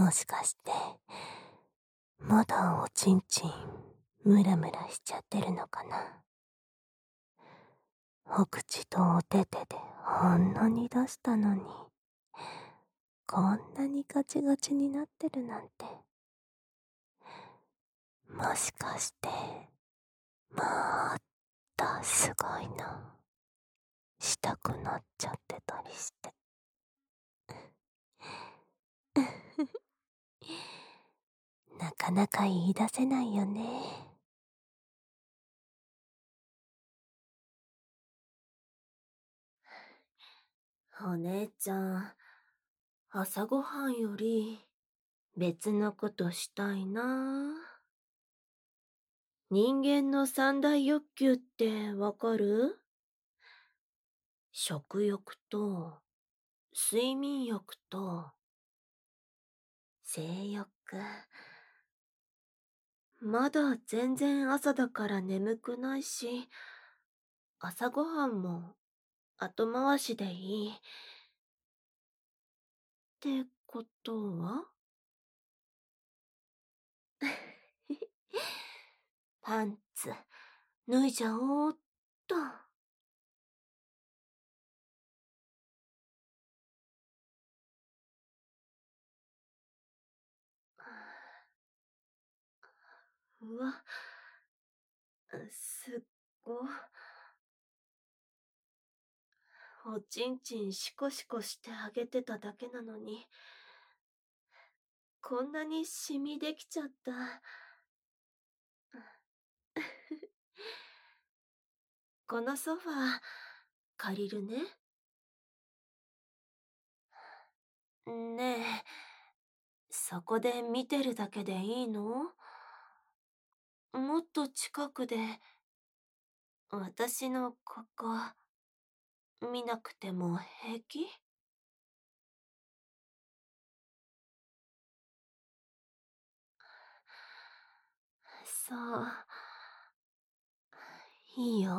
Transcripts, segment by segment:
もしかして、まだおちんちん、ムラムラしちゃってるのかな。お口とお手手でほんのに出したのに、こんなにガチガチになってるなんて。もしかして、もっとすごいの、したくなっちゃってたりして。なかなか言い出せないよね。お姉ちゃん、朝ごはんより別のことしたいな。人間の三大欲求ってわかる？食欲と、睡眠欲と、性欲。まだ全然朝だから眠くないし、朝ごはんも後回しでいい。ってことはパンツ、脱いじゃおうっと。うわ、すっご。おちんちんシコシコしてあげてただけなのに、こんなにシミできちゃった。このソファー、借りるね。ねえ、そこで見てるだけでいいの？もっと近くで、私のここ、見なくても平気？そう。いいよ。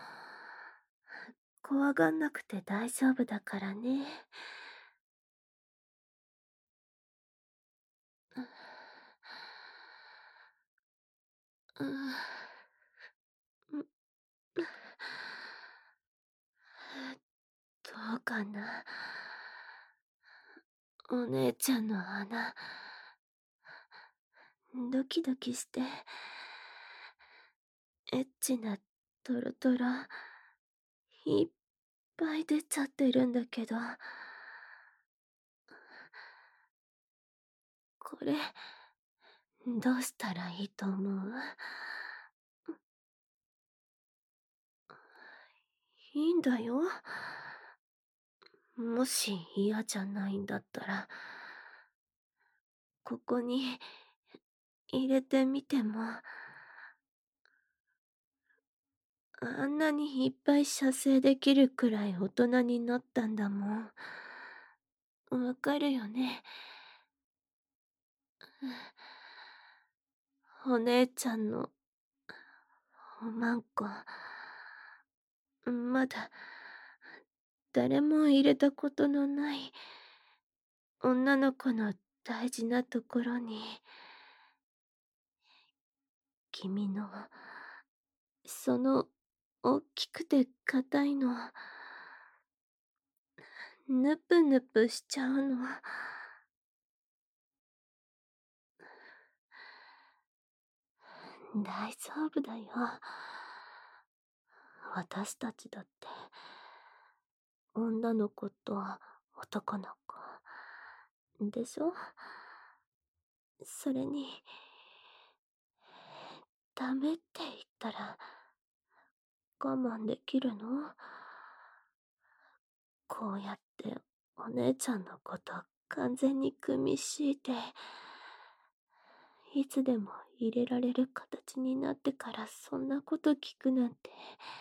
怖がんなくて大丈夫だからね。うん。どうかな。お姉ちゃんの穴、ドキドキして、エッチなトロトロ、いっぱい出ちゃってるんだけど、これ、どうしたらいいと思う？いいんだよ。もし嫌じゃないんだったら、ここに入れてみても、あんなにいっぱい射精できるくらい大人になったんだもん。わかるよね。お姉ちゃんのおまんこ、まだ誰も入れたことのない女の子の大事なところに、君のその大きくて硬いの、ぬぷぬぷしちゃうの。大丈夫だよ。私たちだって、女の子と男の子、でしょ？それに、ダメって言ったら、我慢できるの？こうやってお姉ちゃんのこと完全に組み敷いて、いつでも入れられる形になってからそんなこと聞くなんて。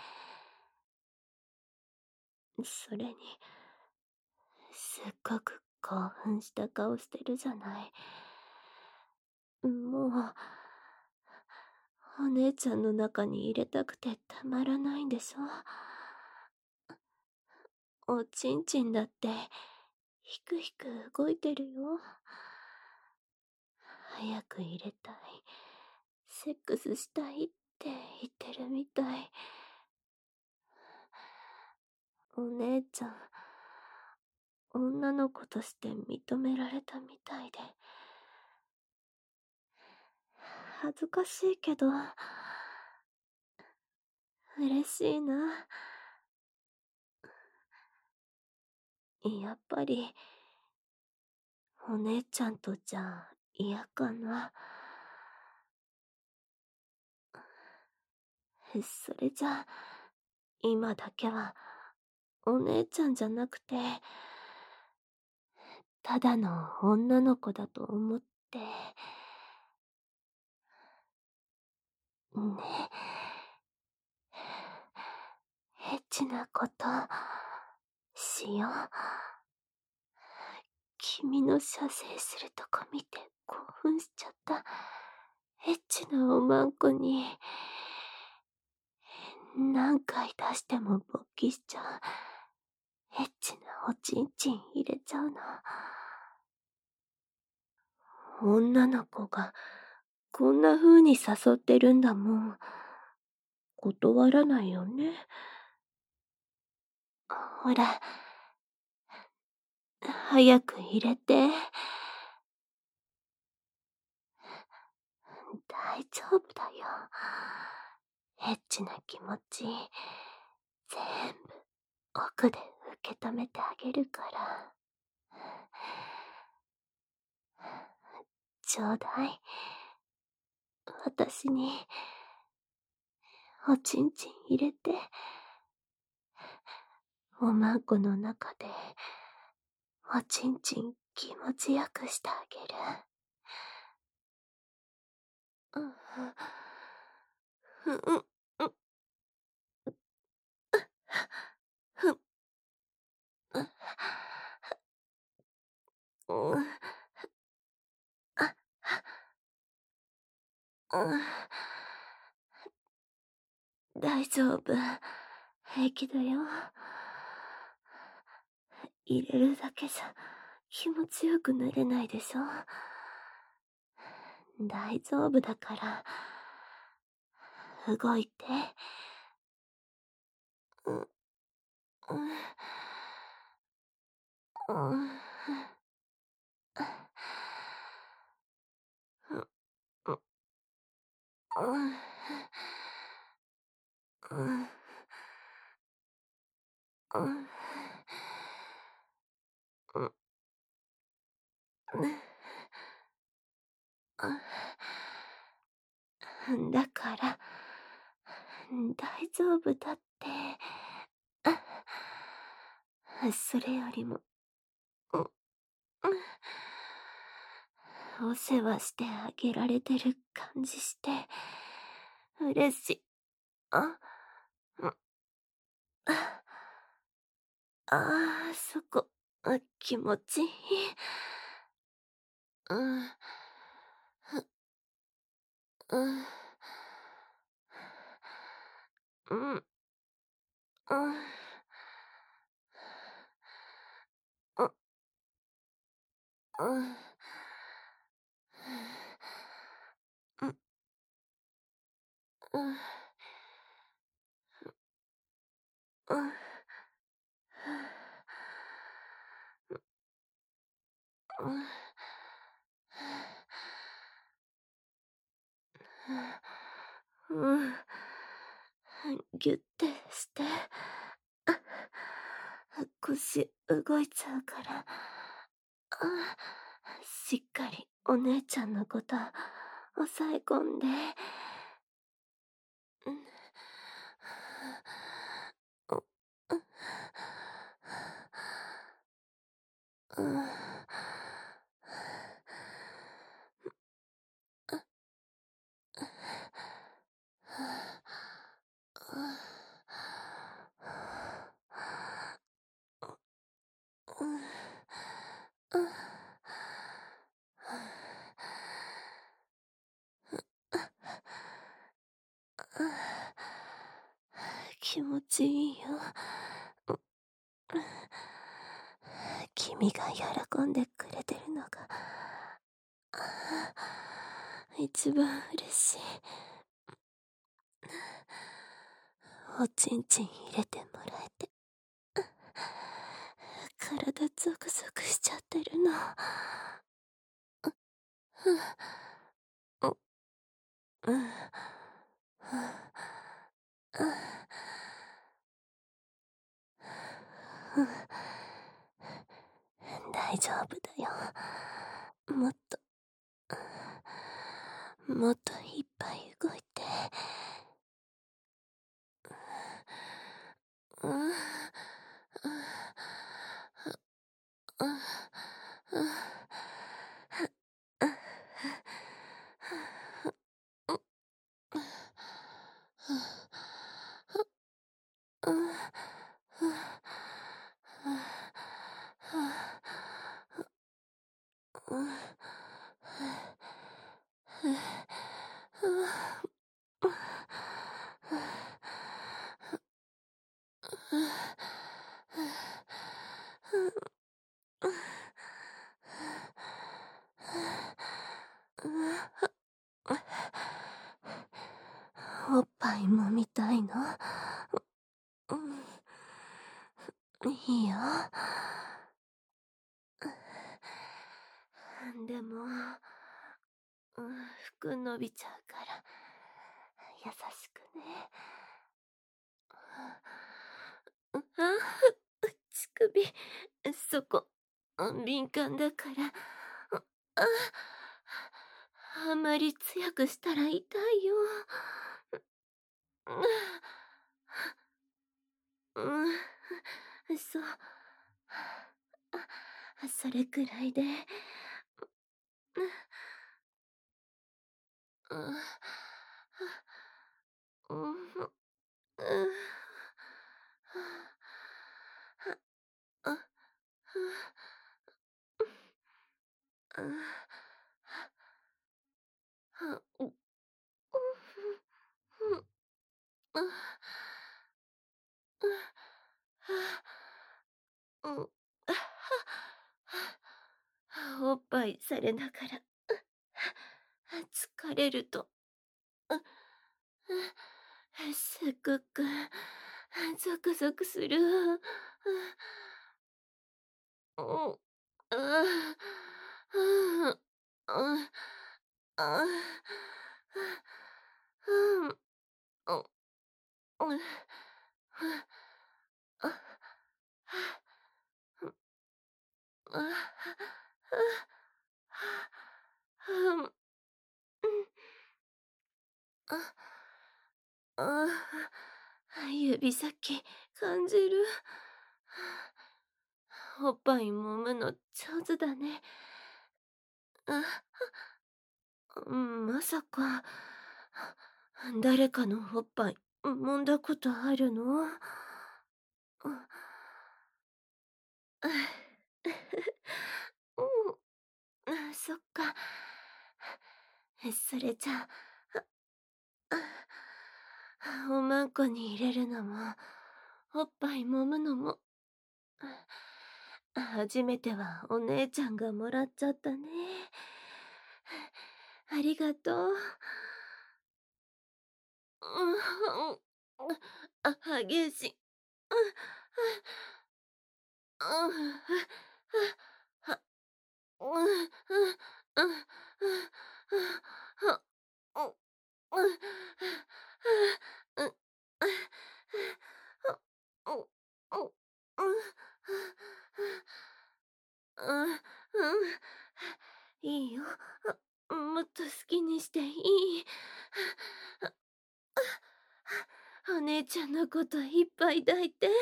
それに、すっごく興奮した顔してるじゃない。もう、お姉ちゃんの中に入れたくてたまらないんでしょ？おちんちんだって、ひくひく動いてるよ。 早く入れたい。セックスしたいって言ってるみたい。お姉ちゃん、女の子として認められたみたいで。恥ずかしいけど、嬉しいな。やっぱり、お姉ちゃんとじゃ嫌かな。それじゃ、今だけは、お姉ちゃんじゃなくて、ただの女の子だと思って、ね。エッチなこと、しよう。君の射精するとこ見て興奮しちゃった。エッチなおまんこに、何回出しても勃起しちゃう。エッチなおちんちん入れちゃうの。女の子がこんな風に誘ってるんだもん。断らないよね。ほら、早く入れて。大丈夫だよ。エッチな気持ち、全部奥で受け止めてあげるから。ちょうだい。私に、おちんちん入れて。おまんこの中で、おちんちん気持ちよくしてあげる。うん、うん、うん、ふん、うん、あ、うん、大丈夫。平気だよ。入れるだけじゃ気持ちよくなれないでしょ。大丈夫だから。動いて。うん、うん、うん、うん、うん、うん、うん、うん、うん、だから、大丈夫だって。それよりも、うん、お世話してあげられてる感じして、嬉しい。あ、うん、あ、そこ、気持ちいい。うん、うん、うん、うん、うん、うん、うん、うん、うん、うん、うん、ぎゅってして。腰動いちゃうから。しっかりお姉ちゃんのこと押さえ込んで。うん、うん、気持ちいいよ。君が喜んでくれてるのが一番嬉しい。おちんちん入れてもらえて。体ゾクゾクしちゃってるの。うん。大丈夫だよ。もっといっぱい動いて。おっぱいもみたいの？いいよ。でも、服伸びちゃうから優しくね。乳首、そこ、敏感だから、ああまり強くしたら痛いよ。そう。それくらいで。おっぱいされながら疲れるとすっごくゾクゾクする。指先感じる。おっぱい揉むの上手だね。まさか誰かのおっぱい揉んだことあるの？そっか。それじゃおまんこに入れるのもおっぱい揉むのも初めてはお姉ちゃんがもらっちゃったね。ありがとう。激しい。いいよ。もっと好きにしていい。お姉ちゃんのこといっぱい抱いて。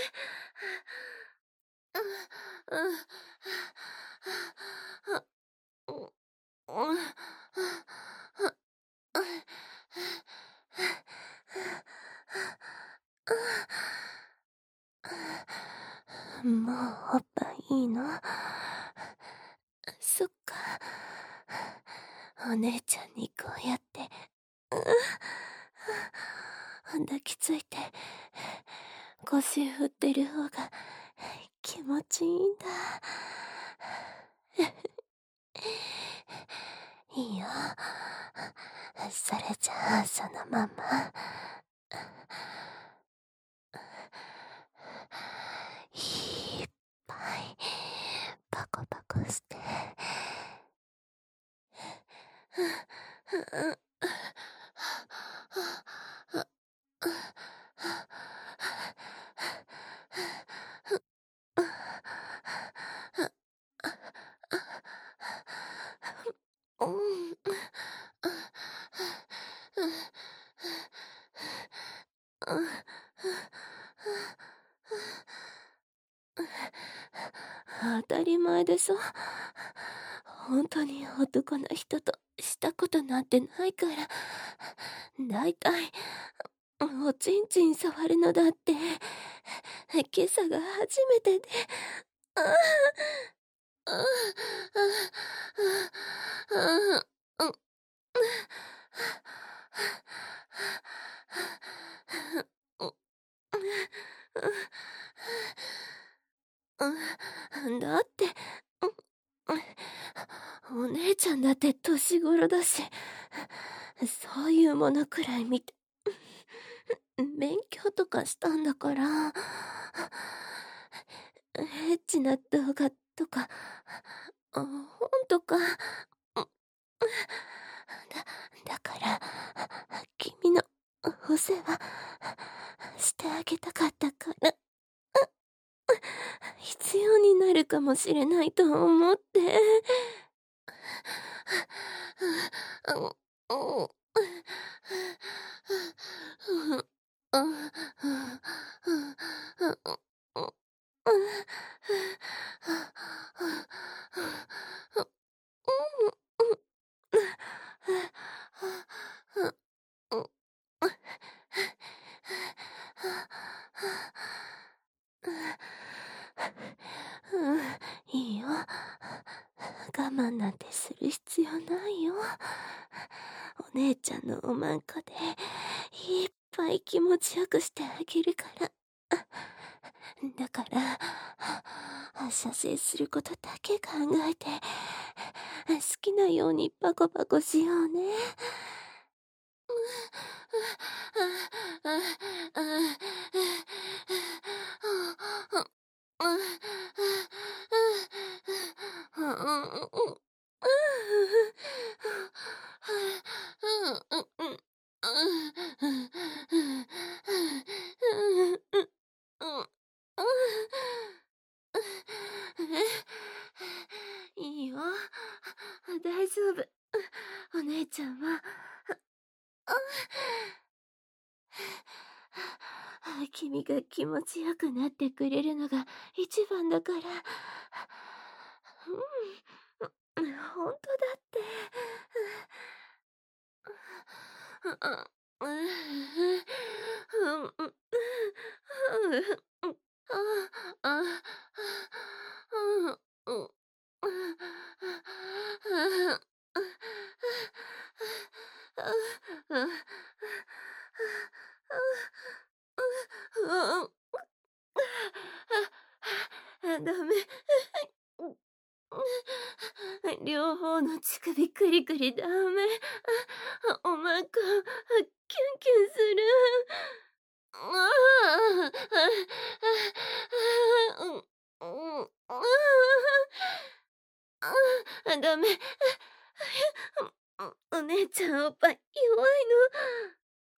もうおっぱいいいの？そっか。お姉ちゃんにこうやって、抱きついて、腰振ってる方が気持ちいいんだ。 いいよ。それじゃあ、そのまま。いっぱい、パコパコして。当たり前でさ。本当に男の人としたことなんてないから。だいたい、おちんちん触るのだって、今朝が初めてで。だって、お姉ちゃんだって年頃だし、そういうものくらい見て、勉強とかしたんだから、エッチな動画とか、本とか、だから、君のお世話してあげたかったから、必要になるかもしれないと思って。いいよ。我慢なんてする必要ないよ。お姉ちゃんのおまんこでいっぱい気持ちよくしてあげるから。だから、射精することだけ考えて、好きなようにパコパコしようね。いいよ。大丈夫。お姉ちゃんは。君が気持ちよくなってくれるのが一番だから。本当だって。ダメ。両方の乳首クリクリダメ。おまんこ、キュンキュンする。ダメ。お姉ちゃんおっぱい弱いの。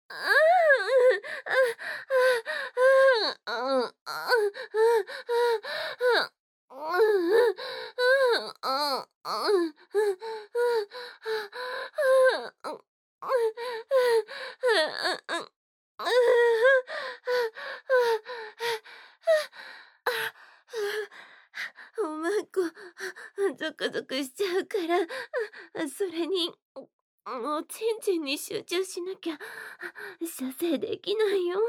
おまんこ、ゾクゾクしちゃうから、それに、おちんちんに集中しなきゃ、射精できないよ。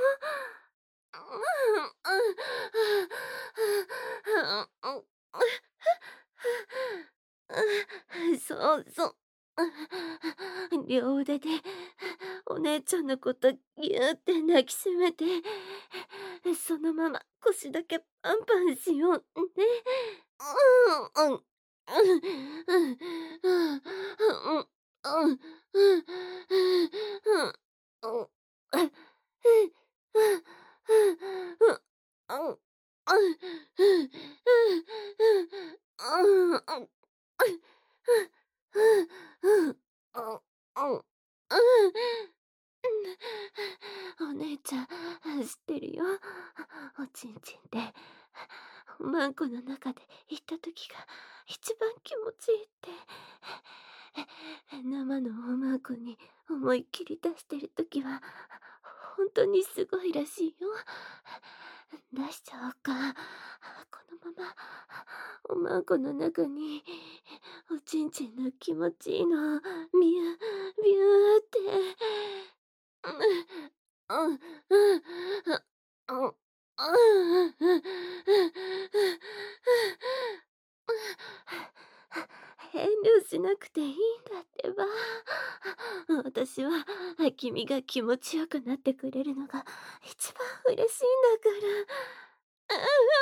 そうそう。両腕でお姉ちゃんのことぎゅーって抱きしめて、そのまま腰だけパンパンしようね。うんうんうんうんうんうん、うん、うん、うん、うん、うん、うん、お姉ちゃん、知ってるよ。おちんちんって、おまんこの中で行った時が一番気持ちいいって。生のおまんこに思いっきり出してる時は、本当にすごいらしいよ。出しちゃおうか。このまま、おまんこの中に、おちんちんの気持ちいいのを、ビュー、ビューって。うん、うん、うん、うん、うん、遠慮しなくていいんだってば。私は君が気持ちよくなってくれるのが一番嬉しいんだから。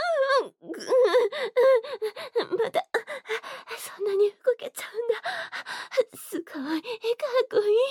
まだ、そんなに動けちゃうんだ。すごい、かっこいい。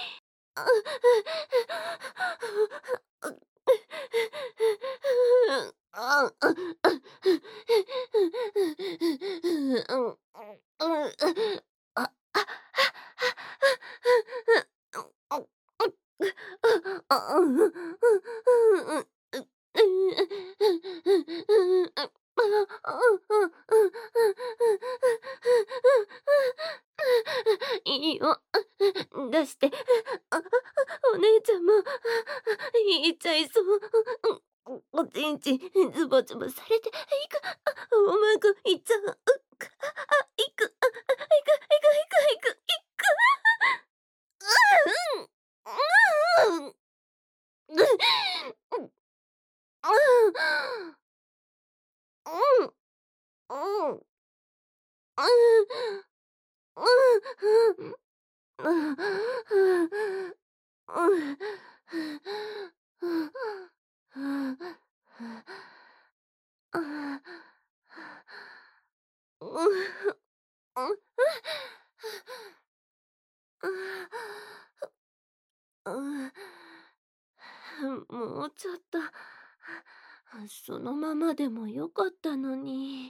いいよ。出して。お姉ちゃんも、言っちゃいそう。おちんちん、ズボズボされて、いく、おまんこ、いっちゃう。いく、いく、いく、いく、いく、いく、いく。うん、うん、うん、うん、うん、うん、もうちょっと、そのままでもよかったのに。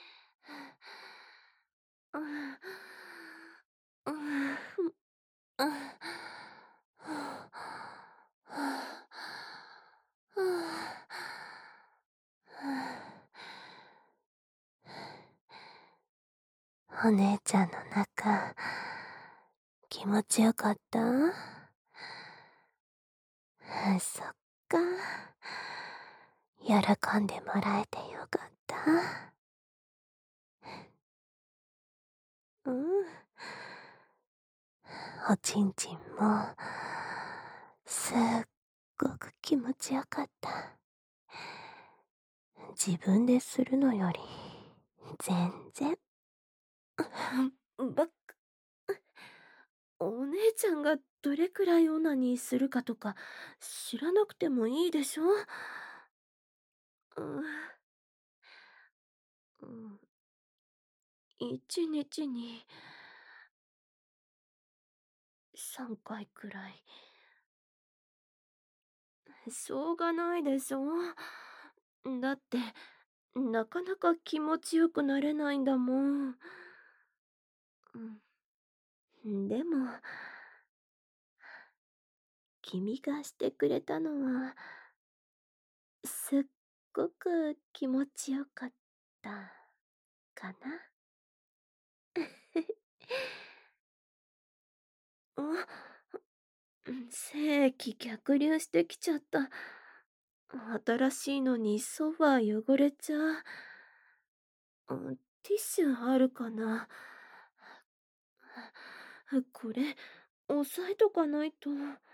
お姉ちゃんの中、気持ちよかった？そっか。喜んでもらえてよかった。うん。おちんちんも、すっごく気持ちよかった。自分でするのより、全然。バカ。お姉ちゃんがどれくらいオナニーするかとか知らなくてもいいでしょ？うん、うん、一日に3回くらい。しょうがないでしょ？だって、なかなか気持ちよくなれないんだもん。うん、でも、君がしてくれたのは、すっごく気持ちよかったかな。あ、精液逆流してきちゃった。新しいのにソファー汚れちゃう。ティッシュあるかな。これ、押さえとかないと。